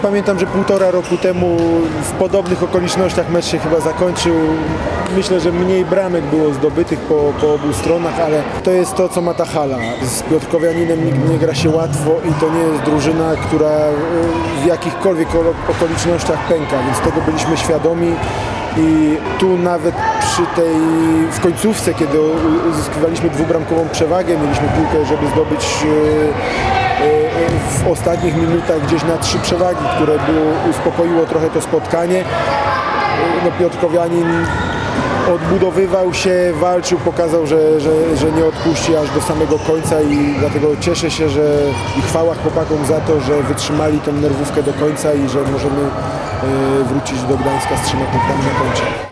Pamiętam, że 1,5 roku temu w podobnych okolicznościach mecz się chyba zakończył. Myślę, że mniej bramek było zdobytych po obu stronach, ale to jest to, co ma ta hala. Z Piotrkowianinem nigdy nie gra się łatwo i to nie jest drużyna, która w jakichkolwiek okolicznościach pęka, więc tego byliśmy świadomi. I tu nawet w końcówce, kiedy uzyskiwaliśmy dwubramkową przewagę, mieliśmy piłkę, żeby zdobyć w ostatnich minutach gdzieś na 3 przewagi, które uspokoiło trochę to spotkanie. Piotrkowianin odbudowywał się, walczył, pokazał, że nie odpuści aż do samego końca i dlatego cieszę się, i chwała chłopakom za to, że wytrzymali tę nerwówkę do końca i że możemy wrócić do Gdańska z 3 punktami na koncie.